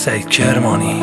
سعید کرمانی.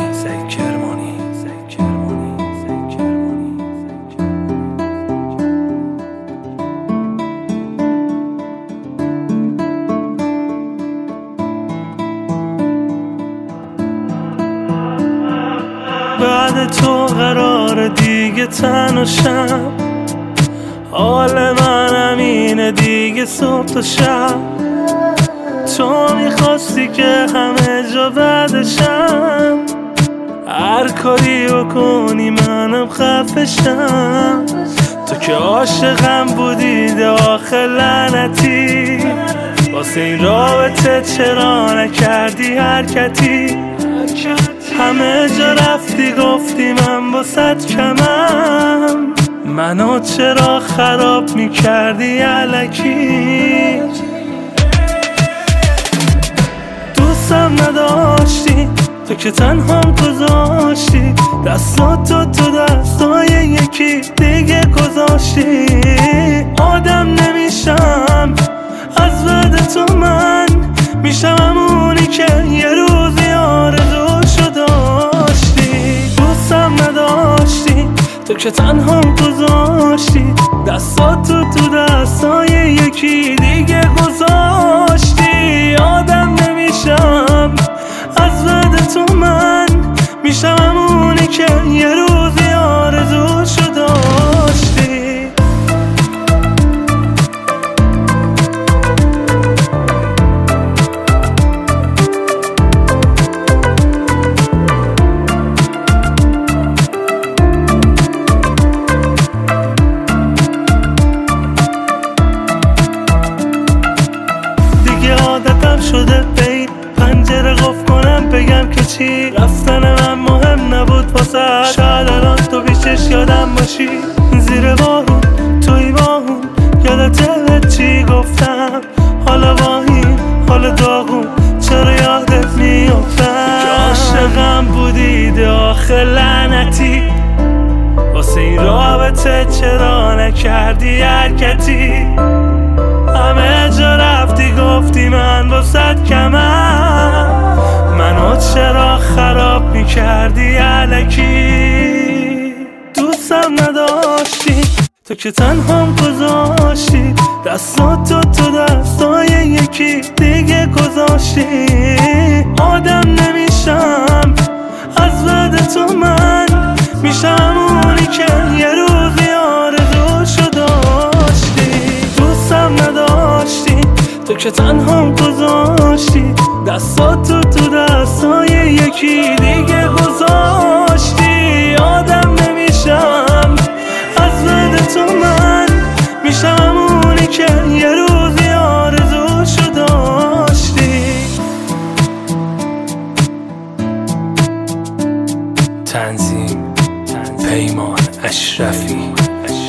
بعد تو قرار دیگه تنهاشم، حال من همینه دیگه صبح تا شب. تو میخواستی که همه جا بعدشم، هر کاری بکنی منم خفشم. تو که عاشقم بودی داخل لعنتی، واسه این رابطه چرا نکردی حرکتی؟ همه جا رفتی گفتی من باست کمم، منو چرا خراب میکردی الکی؟ دوستم نداشتی تو که تنهام گذاشتی، دستاتو تو دستای یکی دیگه گذاشتی. آدم نمیشم از بعد تو، من میشم همونی که یه روزی آرزوشو داشتی. دوستم نداشتی تو که تنهام گذاشتی، دستاتو تو دستای یکی دیگه گذاشتی. آدم نمیشم از بعد تو، من میشم همونی که یه روزی آرزوشو داشتی. عادتم شده بین پنجره قفل کنم بگم که چی، رفتن من مهم نبود واسه. شاید الان تو بیشش یادم باشی، زیر بارون توی باهون یادت چی گفتم. حالا واهیم حالا داغون چرا یادت میافتم؟ که عاشقم بودی داخل لعنتی، واسه این رابطه چرا نکردی حرکتی؟ همه جا رفتی گفتی من باست کمم، منو چرا خراب میکردی الکی؟ دوستم نداشتی تو که تنهام گذاشتی، دستاتو تو دستای یکی دیگه گذاشتی. آدم نمیشم از بعد تو، من میشم همونی که یه روزی آرزوشو داشتی. دوستم نداشتی تو که تنهام گذاشتی، دستاتو تو دستای یکی دیگه گذاشتی. آدم نمیشم از بعد تو، من میشم همونی که یه روزی آرزوشو داشتی. تنظیم پیمان اشرفی.